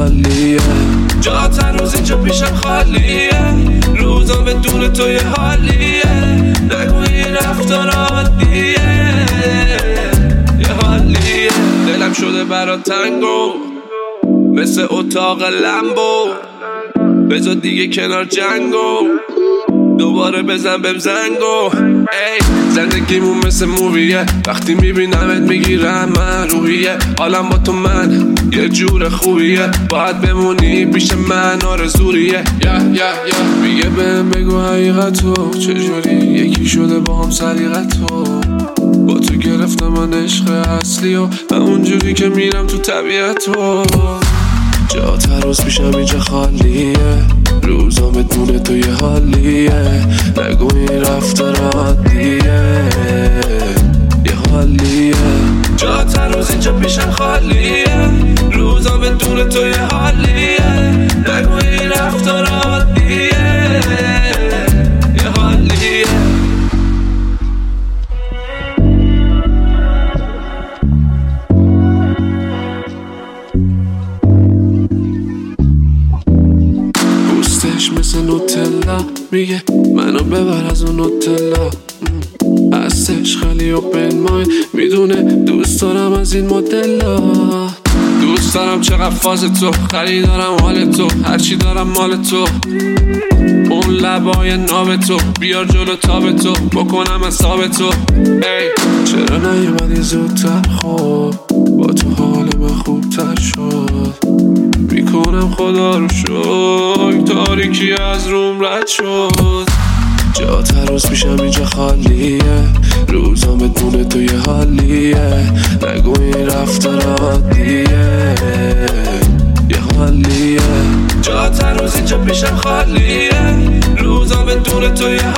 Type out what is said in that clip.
حالیه، جات هنوز اینجا پیشم خالیه، روزا بدون تو یه حالیه، نگو این رفتار عادیه، یه حالیه. دلم شده برا تنگو مثل اتاق لمبو، بذار دیگه کنار جنگو، دوباره بزن بهم زنگو. ای زندگیمون مثل موویه، وقتی میبینمت میگیرم من روحیه، حالم با تو من یه جور خوبیه، باید بمونی پیش من آرزوریه. میگه بهم بگو حقیقتو، چجوری یکی شده با هم سلیقتو، با تو گرفتم من عشق اصلی و اونجوری که میرم تو طبیعتو، جات هر روز پیشم اینجا خالیه، روزا بدون تو یه حالیه، نگو این رفتار عادیه، یه حالیه، جات هر روز اینجا پیشم خالیه، روزا بدون تو یه حالیه، نگو این رفتار عادیه، یه حالیه. مثل نوتلا میگه منو ببر از اون نوتلا، هستش خیلی اوپن مایند، میدونه دوست دارم از این مدلا، دوست دارم چقدر فاز تو، خریدارم حال تو، هرچی دارم مال تو، اون لبای ناب تو، بیار جلو تاب تو، بکنم حساب تو. ای چرا نیومدی زودتر، خب با تو حال من خوبتر شد، میکنم خدا رو شکر تاریکی از روم رد شد، جات هر روز پیشم اینجا خالیه، روزا بدون تو یه حالیه، نگو این رفتار عادیه، یه حالیه، جات هر روز اینجا پیشم خالیه، روزا بدون تو یه